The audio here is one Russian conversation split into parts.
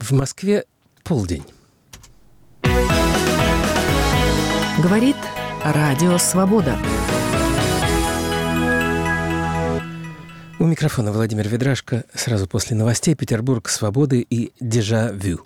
В Москве полдень. Говорит Радио Свобода. У микрофона Владимир Ведрашко. Сразу после новостей Петербург, свободы и дежавю.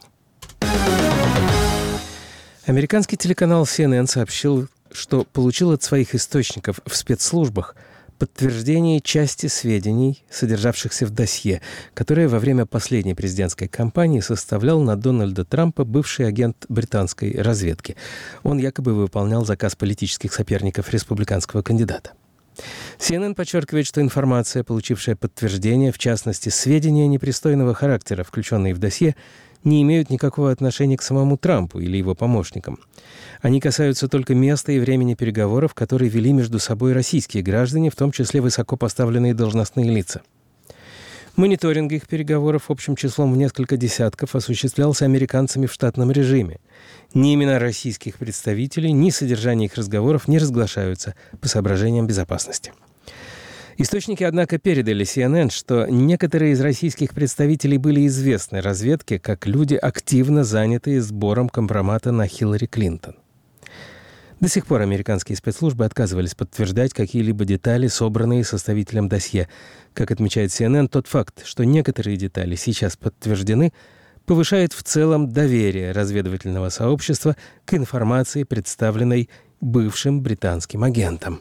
Американский телеканал CNN сообщил, что получил от своих источников в спецслужбах подтверждение части сведений, содержавшихся в досье, которое во время последней президентской кампании составлял на Дональда Трампа бывший агент британской разведки. Он якобы выполнял заказ политических соперников республиканского кандидата. CNN подчеркивает, что информация, получившая подтверждение, в частности, сведения непристойного характера, включенные в досье, не имеют никакого отношения к самому Трампу или его помощникам. Они касаются только места и времени переговоров, которые вели между собой российские граждане, в том числе высокопоставленные должностные лица. Мониторинг их переговоров общим числом в несколько десятков осуществлялся американцами в штатном режиме. Ни имена российских представителей, ни содержание их разговоров не разглашаются по соображениям безопасности. Источники, однако, передали CNN, что некоторые из российских представителей были известны разведке как люди, активно занятые сбором компромата на Хиллари Клинтон. До сих пор американские спецслужбы отказывались подтверждать какие-либо детали, собранные составителем досье. Как отмечает CNN, тот факт, что некоторые детали сейчас подтверждены, повышает в целом доверие разведывательного сообщества к информации, представленной бывшим британским агентом.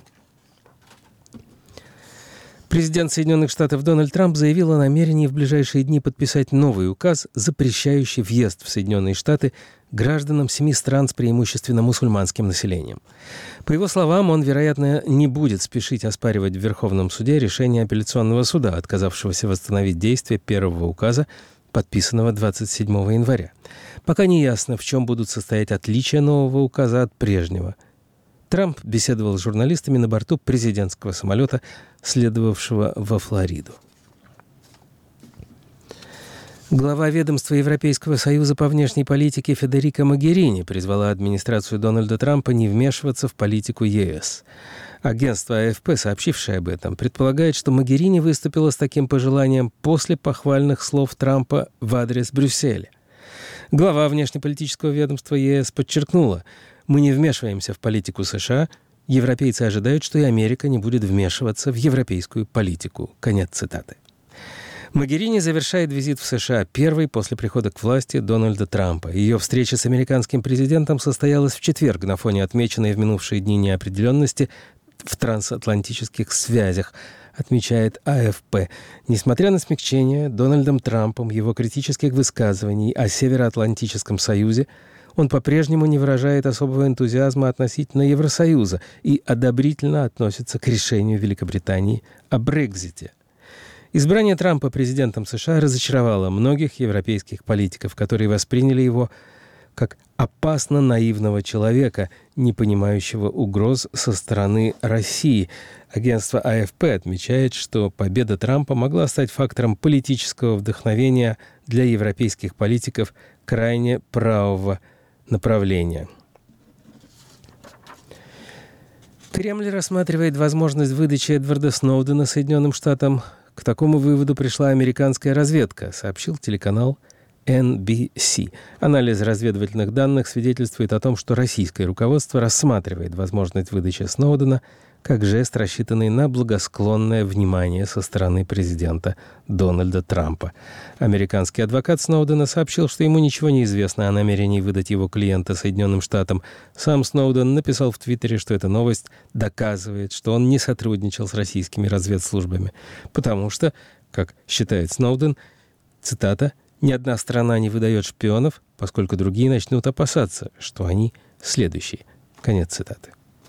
Президент Соединенных Штатов Дональд Трамп заявил о намерении в ближайшие дни подписать новый указ, запрещающий въезд в Соединенные Штаты гражданам 7 стран с преимущественно мусульманским населением. По его словам, он, вероятно, не будет спешить оспаривать в Верховном суде решение апелляционного суда, отказавшегося восстановить действие первого указа, подписанного 27 января. Пока не ясно, в чем будут состоять отличия нового указа от прежнего. Трамп беседовал с журналистами на борту президентского самолета, следовавшего во Флориду. Глава ведомства Европейского союза по внешней политике Федерико Могерини призвала администрацию Дональда Трампа не вмешиваться в политику ЕС. Агентство АФП, сообщившее об этом, предполагает, что Могерини выступила с таким пожеланием после похвальных слов Трампа в адрес Брюсселя. Глава внешнеполитического ведомства ЕС подчеркнула: «Мы не вмешиваемся в политику США. Европейцы ожидают, что и Америка не будет вмешиваться в европейскую политику». Конец цитаты. Могерини завершает визит в США первой после прихода к власти Дональда Трампа. Ее встреча с американским президентом состоялась в четверг на фоне отмеченной в минувшие дни неопределенности в трансатлантических связях, отмечает АФП. Несмотря на смягчение Дональдом Трампом его критических высказываний о Североатлантическом союзе, он по-прежнему не выражает особого энтузиазма относительно Евросоюза и одобрительно относится к решению Великобритании о Брексите. Избрание Трампа президентом США разочаровало многих европейских политиков, которые восприняли его как опасно наивного человека, не понимающего угроз со стороны России. Агентство АФП отмечает, что победа Трампа могла стать фактором политического вдохновения для европейских политиков крайне правого направления. Кремль рассматривает возможность выдачи Эдварда Сноудена Соединенным Штатам. К такому выводу пришла американская разведка, сообщил телеканал NBC. Анализ разведывательных данных свидетельствует о том, что российское руководство рассматривает возможность выдачи Сноудена как жест, рассчитанный на благосклонное внимание со стороны президента Дональда Трампа. Американский адвокат Сноудена сообщил, что ему ничего не известно о намерении выдать его клиента Соединенным Штатам. Сам Сноуден написал в Твиттере, что эта новость доказывает, что он не сотрудничал с российскими разведслужбами, потому что, как считает Сноуден, цитата, «ни одна страна не выдает шпионов, поскольку другие начнут опасаться, что они следующие». Конец цитаты.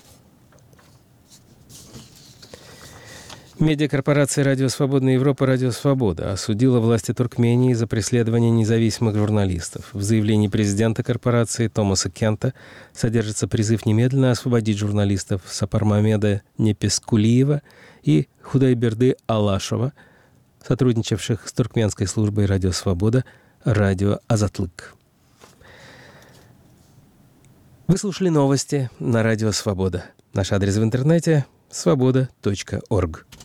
Медиакорпорация «Радио Свободная Европа» «Радио Свобода» осудила власти Туркмении за преследование независимых журналистов. В заявлении президента корпорации Томаса Кента содержится призыв немедленно освободить журналистов Сапармамеда Непескулиева и Худайберды Алашова, сотрудничавших с туркменской службой «Радио Свобода», «Радио Азатлык». Вы слушали новости на «Радио Свобода». Наш адрес в интернете – свобода.орг.